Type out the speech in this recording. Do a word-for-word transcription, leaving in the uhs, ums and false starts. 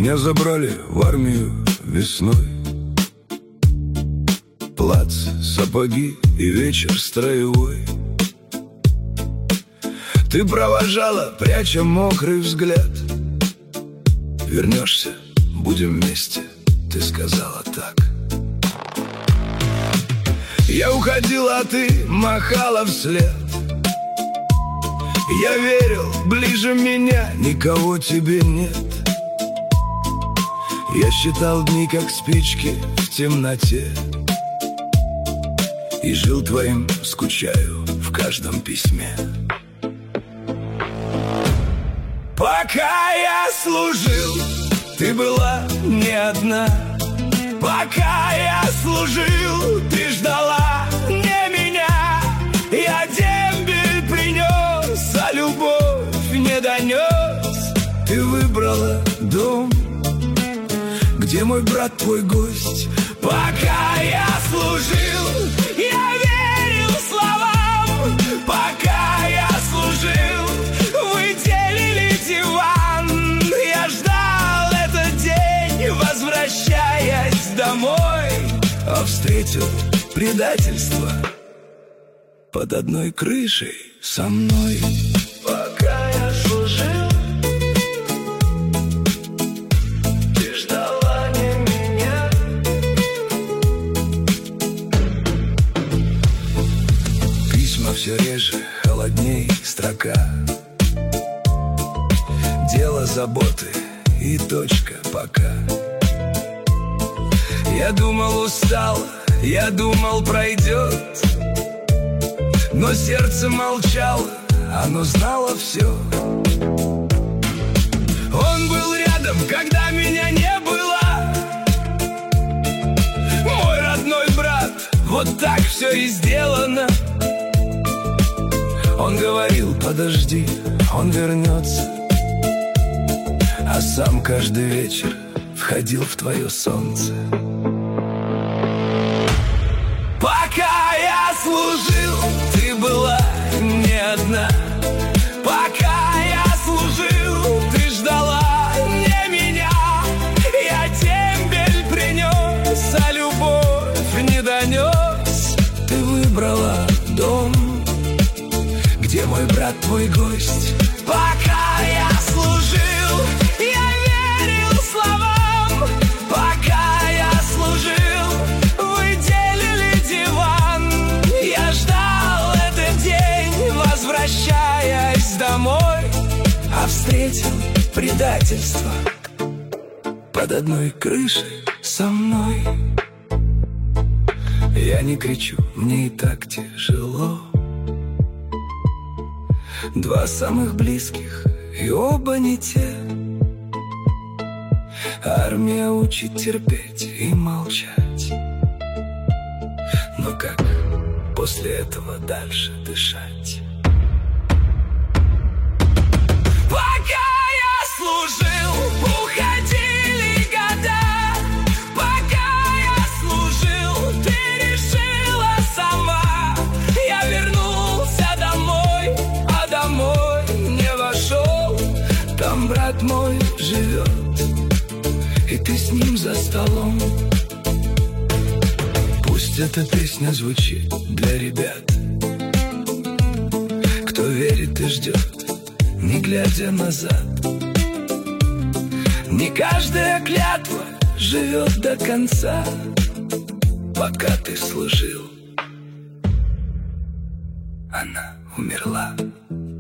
Меня забрали в армию весной. Плац, сапоги и вечер строевой. Ты провожала, пряча мокрый взгляд. Вернешься, будем вместе, ты сказала так. Я уходила, а ты махала вслед. Я верил, ближе меня никого тебе нет. Я считал дни, как спички в темноте, и жил твоим, скучаю в каждом письме. Пока я служил, ты была не одна. Пока я служил, ты ждала не меня. Я дембель принес, а любовь не донес. Ты выбрала дом, где мой брат твой гость. Пока я служил, я верил словам. Пока я служил, вы делили диван. Я ждал этот день, возвращаясь домой, а встретил предательство под одной крышей со мной. Пока я служил, ты ждала не меня. Письма все реже, холодней строка. Дело заботы и точка пока. Я думал, устал, я думал, пройдет, но сердце молчало, оно знало все. Он был рядом, когда меня не было. Мой родной брат, вот так все и сделано. Он говорил, подожди, он вернется, а сам каждый вечер входил в твое солнце. Пока я служил, ты была не одна. Пока я служил, ты ждала не меня. Я дембель принес, а любовь не донес. Ты выбрала дом, где мой брат твой гость. Пока я служил, я верил словам. Пока я служил, вы делили диван. Я ждал этот день, возвращаясь домой, а встретил предательство под одной крышей со мной. Я не кричу, мне и так тяжело. Два самых близких, и оба не те. Армия учит терпеть и молчать. Но как после этого дальше дышать? Пока я служил, уходили года. Пока я служил, ты решила сама. Я вернулся домой, а домой не вошел. Там брат мой живет, и ты с ним за столом. Пусть эта песня звучит для ребят, кто верит и ждет, не глядя назад. Не каждая клятва живет до конца. Пока ты служил, она умерла.